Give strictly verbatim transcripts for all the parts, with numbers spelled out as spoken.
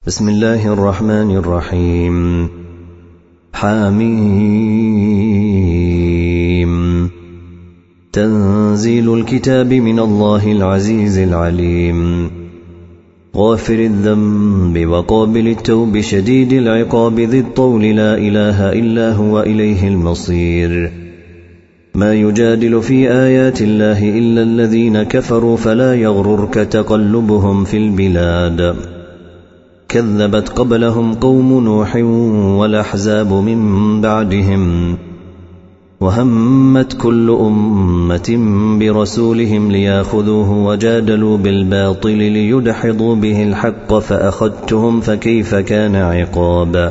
بسم الله الرحمن الرحيم. حاميم. تنزيل الكتاب من الله العزيز العليم، غافر الذنب وقابل التوب شديد العقاب ذي الطول، لا إله إلا هو إليه المصير. ما يجادل في آيات الله إلا الذين كفروا، فلا يغررك تقلبهم في البلاد. كذبت قبلهم قوم نوح والأحزاب من بعدهم، وهمت كل أمة برسولهم ليأخذوه، وجادلوا بالباطل ليدحضوا به الحق، فأخذتهم فكيف كان عقاب.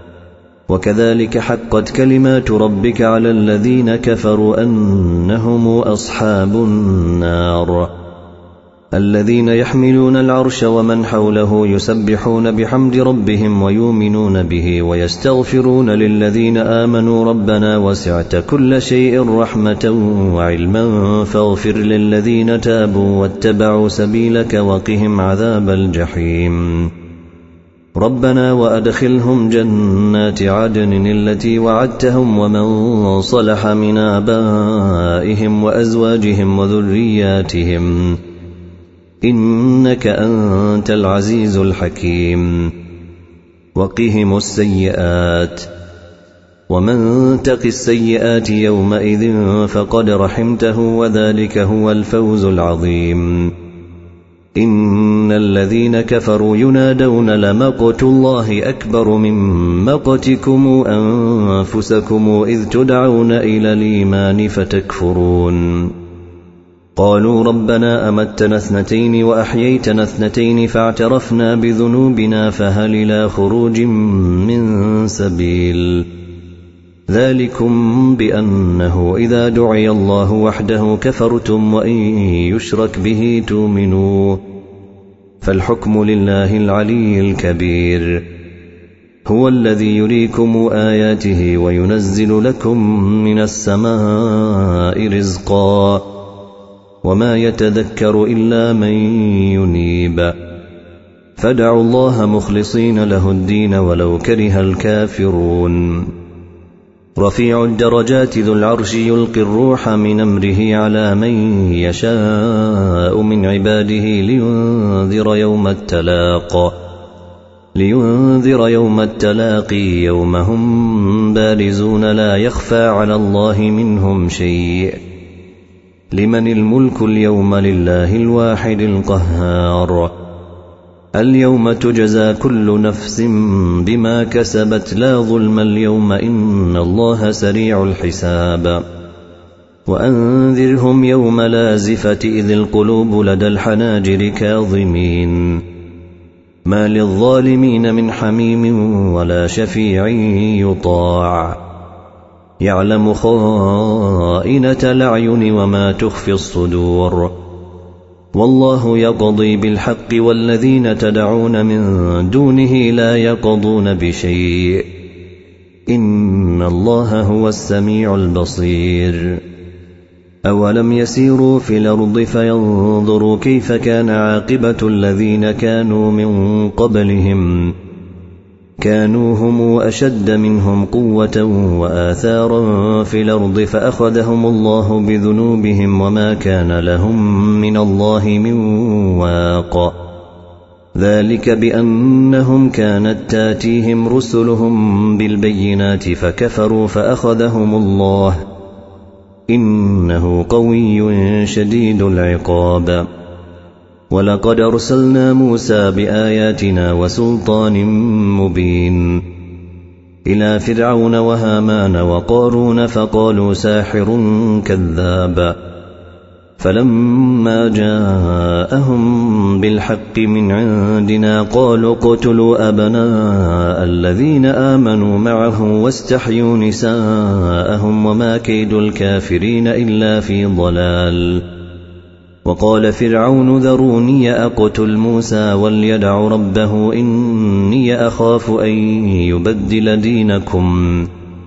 وكذلك حقت كلمات ربك على الذين كفروا أنهم أصحاب النار. الذين يحملون العرش ومن حوله يسبحون بحمد ربهم ويؤمنون به ويستغفرون للذين آمنوا ربنا وسعت كل شيء رحمة وعلما فاغفر للذين تابوا واتبعوا سبيلك وقهم عذاب الجحيم. ربنا وأدخلهم جنات عدن التي وعدتهم ومن صلح من آبائهم وأزواجهم وذرياتهم، إنك أنت العزيز الحكيم. وقهم السيئات، ومن تق السيئات يومئذ فقد رحمته، وذلك هو الفوز العظيم. إن الذين كفروا ينادون لمقت الله أكبر من مقتكم أنفسكم إذ تدعون إلى الإيمان فتكفرون. قالوا ربنا أمتنا اثنتين وأحييتنا اثنتين فاعترفنا بذنوبنا فهل إلى خروج من سبيل. ذلكم بأنه إذا دعي الله وحده كفرتم، وإن يشرك به تؤمنوا، فالحكم لله العلي الكبير. هو الذي يريكم آياته وينزل لكم من السماء رزقا، وما يتذكر إلا من ينيب. فادعوا الله مخلصين له الدين ولو كره الكافرون. رفيع الدرجات ذو العرش يلقي الروح من أمره على من يشاء من عباده لينذر يوم التلاق لينذر يوم التلاقي يوم هم بارزون لا يخفى على الله منهم شيء. لمن الملك اليوم؟ لله الواحد القهار. اليوم تجزى كل نفس بما كسبت لا ظلم اليوم إن الله سريع الحساب. وأنذرهم يوم لازفة إذ القلوب لدى الحناجر كاظمين، ما للظالمين من حميم ولا شفيع يطاع. يعلم خائنة الأعين وما تخفي الصدور، والله يقضي بالحق والذين تدعون من دونه لا يقضون بشيء، إن الله هو السميع البصير. أولم يسيروا في الأرض فينظروا كيف كان عاقبة الذين كانوا من قبلهم، كانوا هم أشد منهم قوة وآثارا في الأرض فأخذهم الله بذنوبهم وما كان لهم من الله من واق. ذلك بأنهم كانت تاتيهم رسلهم بالبينات فكفروا فأخذهم الله، إنه قوي شديد العقاب. ولقد أرسلنا موسى بآياتنا وسلطان مبين إلى فرعون وهامان وقارون فقالوا ساحر كذاب، فلما جاءهم بالحق من عندنا قالوا اقتلوا أبناء الذين آمنوا معه واستحيوا نساءهم وما كيد الكافرين إلا في ضلال. وقال فرعون ذروني أقتل موسى وليدع ربه إني أخاف أن يبدل دينكم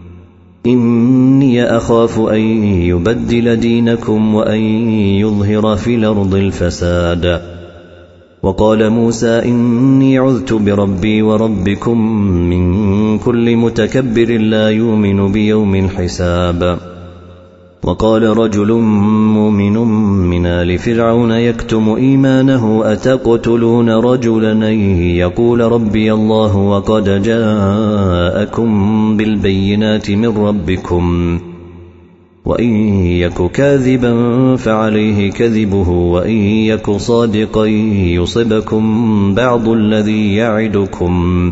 إني أخاف أن يبدل دينكم وأن يظهر في الأرض الفساد. وقال موسى إني عذت بربي وربكم من كل متكبر لا يؤمن بيوم الحساب. وقال رجل مؤمن من آل فرعون يكتم إيمانه أتقتلون رجلا يقول ربي الله وقد جاءكم بالبينات من ربكم وإن يك كاذبا فعليه كذبه وإن يك صادقا يصبكم بعض الذي يعدكم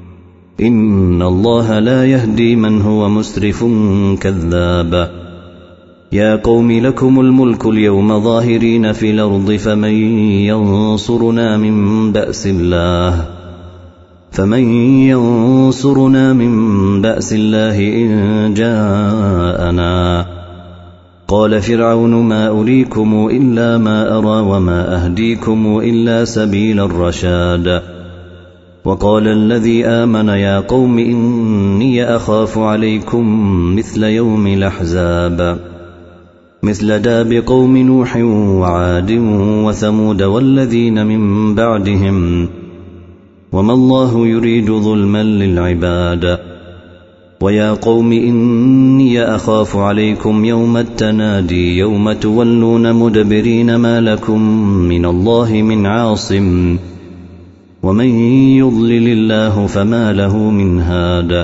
إن الله لا يهدي من هو مسرف كذاب. يا قوم لكم الملك اليوم ظاهرين في الأرض فمن ينصرنا من بأس الله فمن ينصرنا من بأس الله إن جاءنا. قال فرعون ما أريكم إلا ما أرى وما أهديكم إلا سبيل الرشاد. وقال الذي آمن يا قوم إني أخاف عليكم مثل يوم الأحزاب مثل داب قوم نوح وعاد وثمود والذين من بعدهم وما الله يريد ظلما للعباد. ويا قوم إني أخاف عليكم يوم التنادي يوم تولون مدبرين ما لكم من الله من عاصم ومن يضلل الله فما له من هاد.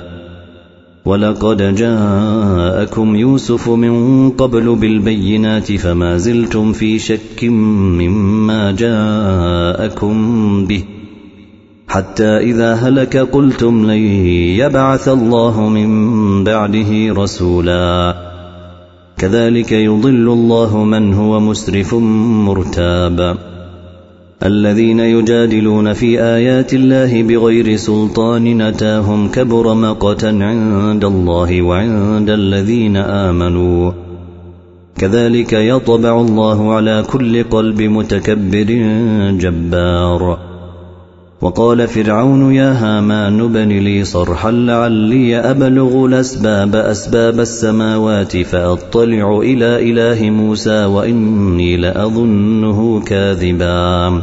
ولقد جاءكم يوسف من قبل بالبينات فما زلتم في شك مما جاءكم به حتى إذا هلك قلتم لن يبعث الله من بعده رسولا. كذلك يضل الله من هو مسرف مرتاب. الذين يجادلون في آيات الله بغير سلطان أتاهم كبر مقتا عند الله وعند الذين آمنوا كذلك يطبع الله على كل قلب متكبر جبار. وقال فرعون يا هامان ابن لي صرحا لعلي أبلغ الأسباب أسباب السماوات فأطلع إلى إله موسى وإني لأظنه كاذبا.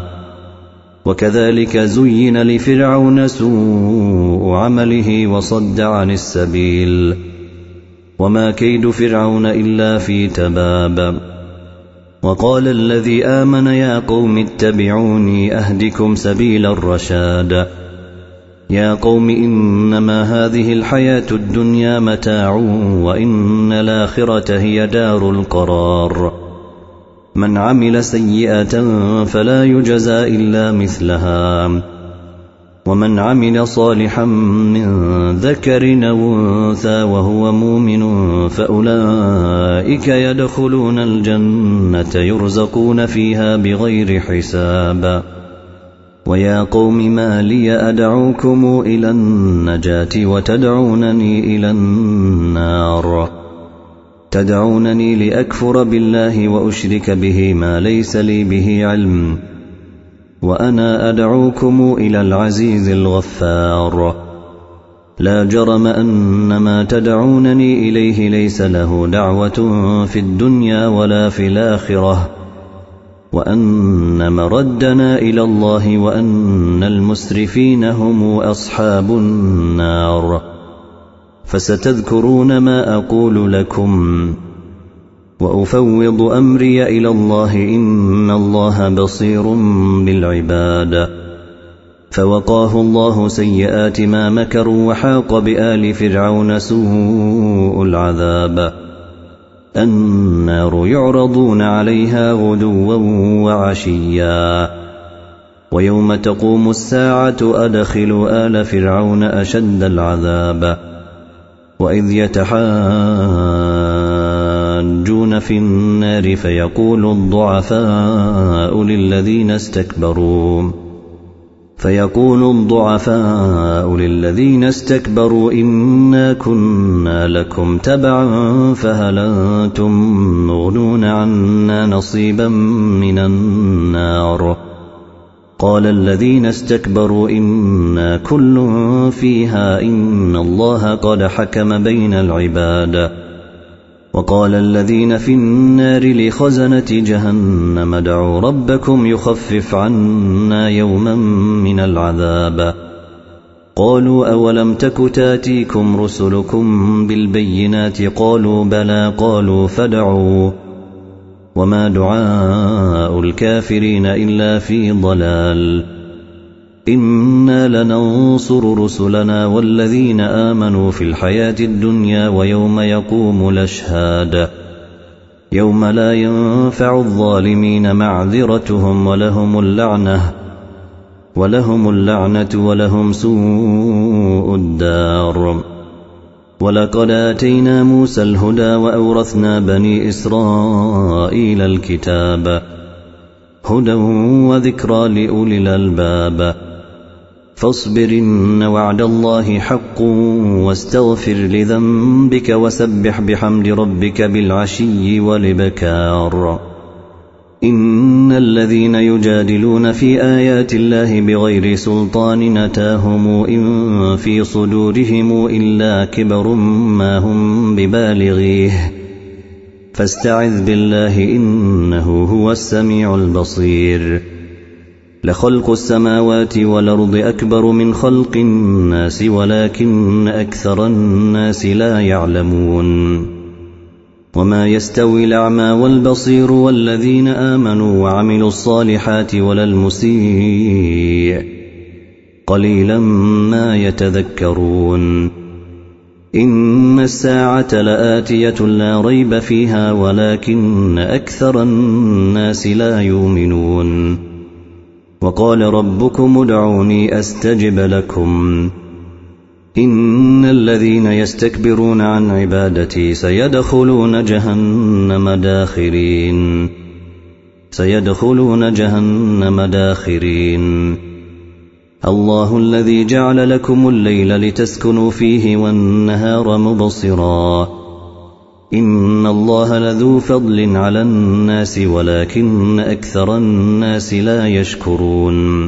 وكذلك زين لفرعون سوء عمله وصد عن السبيل وما كيد فرعون إلا في تباب. وقال الذي آمن يا قوم اتبعوني أهدكم سبيل الرشاد. يا قوم إنما هذه الحياة الدنيا متاع وإن الآخرة هي دار القرار. من عمل سيئة فلا يجزى إلا مثلها ومن عمل صالحا من ذكر أو أنثى وهو مؤمن فأولئك يدخلون الجنة يرزقون فيها بغير حساب. ويا قوم ما لي أدعوكم إلى النجاة وتدعونني إلى النار تدعونني لأكفر بالله وأشرك به ما ليس لي به علم وأنا أدعوكم إلى العزيز الغفار. لا جرم أن ما تدعونني إليه ليس له دعوة في الدنيا ولا في الآخرة وأن مردنا إلى الله وأن المسرفين هم أصحاب النار. فستذكرون ما أقول لكم وأفوض أمري إلى الله إن الله بصير بالعباد. فوقاه الله سيئات ما مكروا وحاق بآل فرعون سوء العذاب. النار يعرضون عليها غدوا وعشيا ويوم تقوم الساعة أدخلوا آل فرعون أشد العذاب. وإذ يتحاجون في النار فيقول الضعفاء للذين استكبروا فيقول الضعفاء للذين استكبروا إنا كنا لكم تبعا فهل أنتم مغنون عنا نصيبا من النار. قال الذين استكبروا إنا كل فيها إن الله قد حكم بين العباد وقال الذين في النار لخزنة جهنم ادعوا ربكم يخفف عنا يوما من العذاب قالوا أولم تك تاتيكم رسلكم بالبينات قالوا بلى قالوا فادعوا وما دعاء الكافرين إلا في ضلال إنا لننصر رسلنا والذين آمنوا في الحياة الدنيا ويوم يقوم الأشهاد يوم لا ينفع الظالمين معذرتهم ولهم اللعنة ولهم اللعنة ولهم سوء الدار ولقد آتينا موسى الهدى وأورثنا بني إسرائيل الكتاب هدى وذكرى لأولي الألباب فاصبر إن وعد الله حق واستغفر لذنبك وسبح بحمد ربك بالعشي والإبكار إن الذين يجادلون في آيات الله بغير سلطان أتاهم إن في صدورهم إلا كبر ما هم ببالغيه فاستعذ بالله إنه هو السميع البصير لخلق السماوات والأرض أكبر من خلق الناس ولكن أكثر الناس لا يعلمون وما يستوي الأعمى والبصير والذين آمنوا وعملوا الصالحات ولا المسيء قليلا ما يتذكرون إن الساعة لآتية لا ريب فيها ولكن أكثر الناس لا يؤمنون وقال ربكم ادعوني أستجب لكم إن الذين يستكبرون عن عبادتي سيدخلون جهنم داخرين سيدخلون جهنم داخرين الله الذي جعل لكم الليل لتسكنوا فيه والنهار مبصرا إن الله لذو فضل على الناس ولكن أكثر الناس لا يشكرون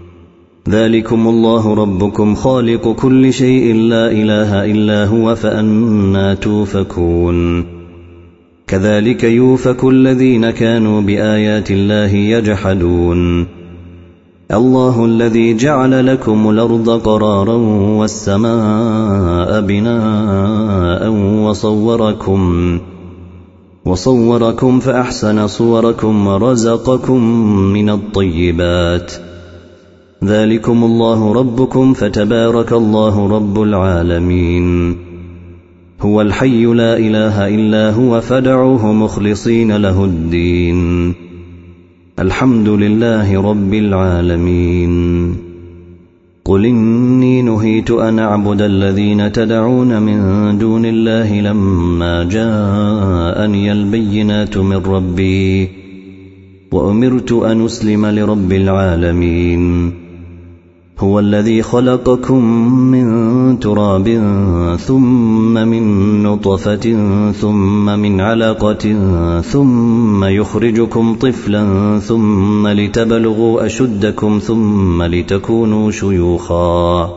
ذلكم الله ربكم خالق كل شيء لا إله إلا هو فأنا توفكون كذلك يوفك الذين كانوا بآيات الله يجحدون الله الذي جعل لكم الأرض قرارا والسماء بناء وصوركم وصوركم فأحسن صوركم ورزقكم من الطيبات ذلكم الله ربكم فتبارك الله رب العالمين هو الحي لا إله إلا هو فادعوه مخلصين له الدين الحمد لله رب العالمين قل إني نهيت أن أعبد الذين تدعون من دون الله لما جاءني البينات من ربي وأمرت أن أسلم لرب العالمين هو الذي خلقكم من تراب ثم من نطفة ثم من علقة ثم يخرجكم طفلا ثم لتبلغوا أشدكم ثم لتكونوا شيوخا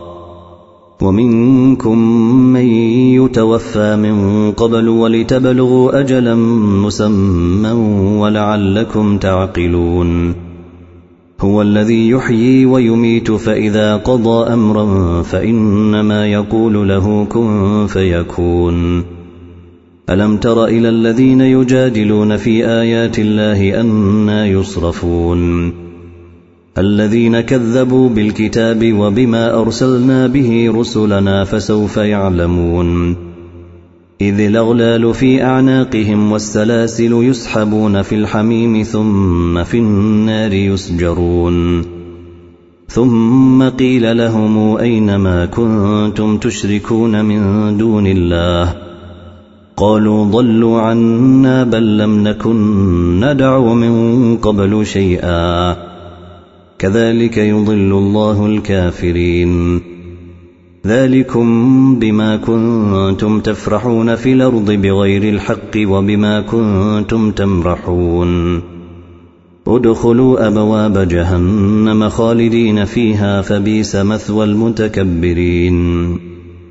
ومنكم من يتوفى من قبل ولتبلغوا أجلا مسمى ولعلكم تعقلون هو الذي يحيي ويميت فإذا قضى أمرا فإنما يقول له كن فيكون ألم تر إلى الذين يجادلون في آيات الله أنى يصرفون الذين كذبوا بالكتاب وبما أرسلنا به رسلنا فسوف يعلمون إذ الأغلال في أعناقهم والسلاسل يسحبون في الحميم ثم في النار يسجرون ثم قيل لهم أين ما كنتم تشركون من دون الله قالوا ضلوا عنا بل لم نكن ندعو من قبل شيئا كذلك يضل الله الكافرين ذلكم بما كنتم تفرحون في الأرض بغير الحق وبما كنتم تمرحون ادخلوا أبواب جهنم خالدين فيها فبئس مثوى المتكبرين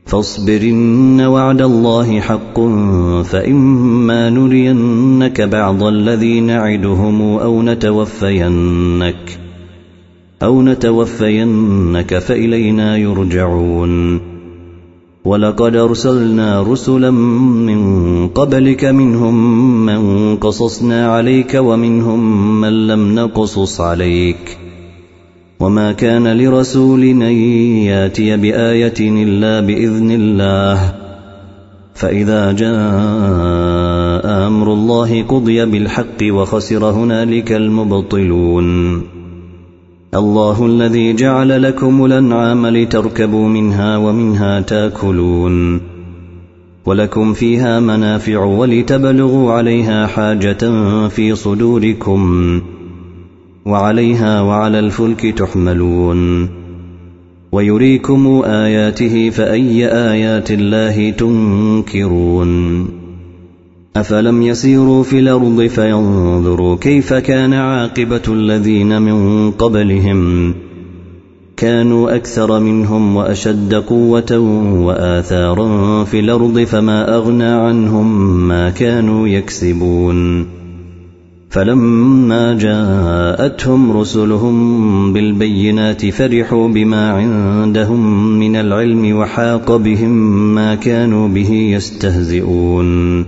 فاصبر إن وعد الله حق فإما نرينك بعض الذي نعدهم أو نتوفينك أو نتوفينك فإلينا يرجعون ولقد أرسلنا رسلا من قبلك منهم من قصصنا عليك ومنهم من لم نقصص عليك وما كان لرسول أن ياتي بآية إلا بإذن الله فإذا جاء أمر الله قضي بالحق وخسر هنالك المبطلون الله الذي جعل لكم الأنعام لتركبوا منها ومنها تاكلون ولكم فيها منافع ولتبلغوا عليها حاجة في صدوركم وعليها وعلى الفلك تحملون ويريكم آياته فأي آيات الله تنكرون أفلم يسيروا في الأرض فينظروا كيف كان عاقبة الذين من قبلهم كانوا أكثر منهم وأشد قوة وآثارا في الأرض فما أغنى عنهم ما كانوا يكسبون فلما جاءتهم رسلهم بالبينات فرحوا بما عندهم من العلم وحاق بهم ما كانوا به يستهزئون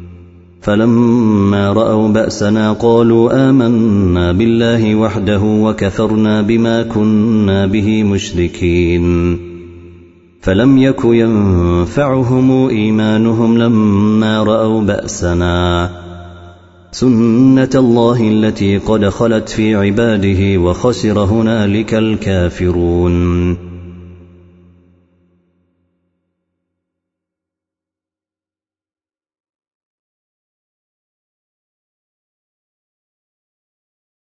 فلما رأوا بأسنا قالوا آمنا بالله وحده وكفرنا بما كنا به مشركين فلم يك ينفعهم إيمانهم لما رأوا بأسنا سنة الله التي قد خلت في عباده وخسر هنالك الكافرون